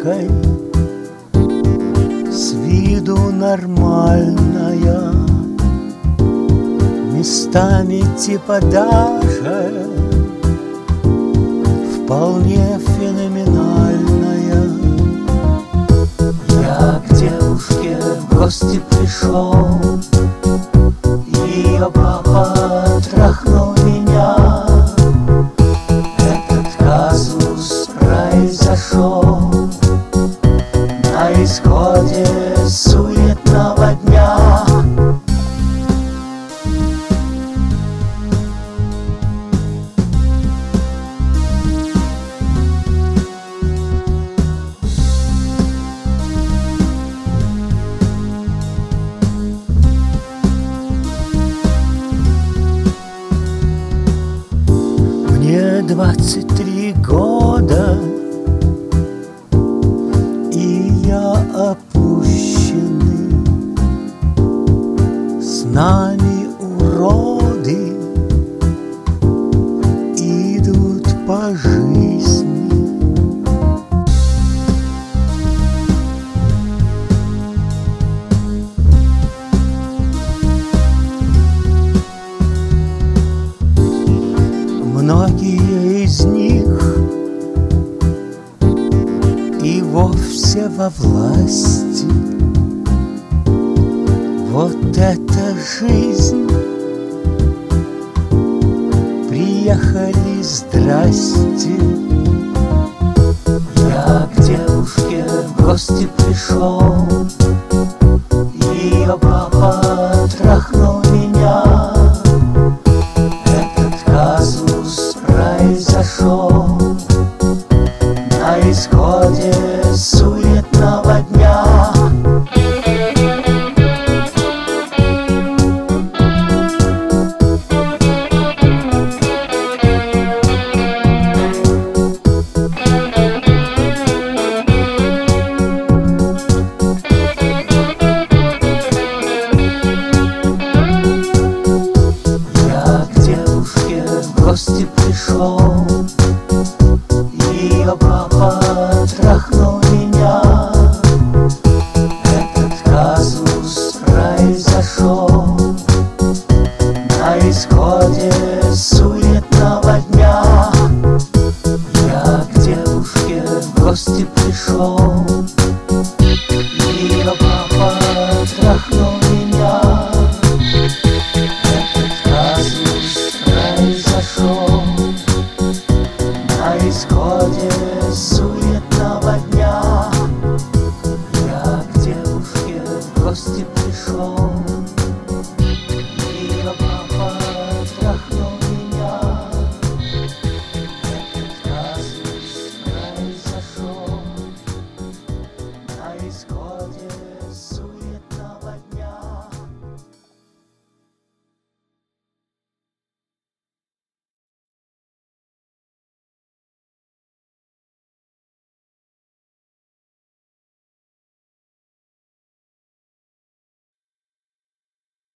девушкой, с виду нормальная, местами типа даже вполне феноменальная. Я к девушке в гости пришел, ее папа трахнул меня. Этот казус произошел на исходе суетного дня. Мне 23 года, и я опущенный. С нами уроды идут по жизни. Многие из них и вовсе во власти. Вот эта жизнь. Приехали, здрасте. Я к девушке в гости пришел, ее папа трахнул меня. Произошел на исходе суетного дня. Я к девушке в гости пришел, ее папа трахнул меня. Этот казус произошел на исходе суетного дня.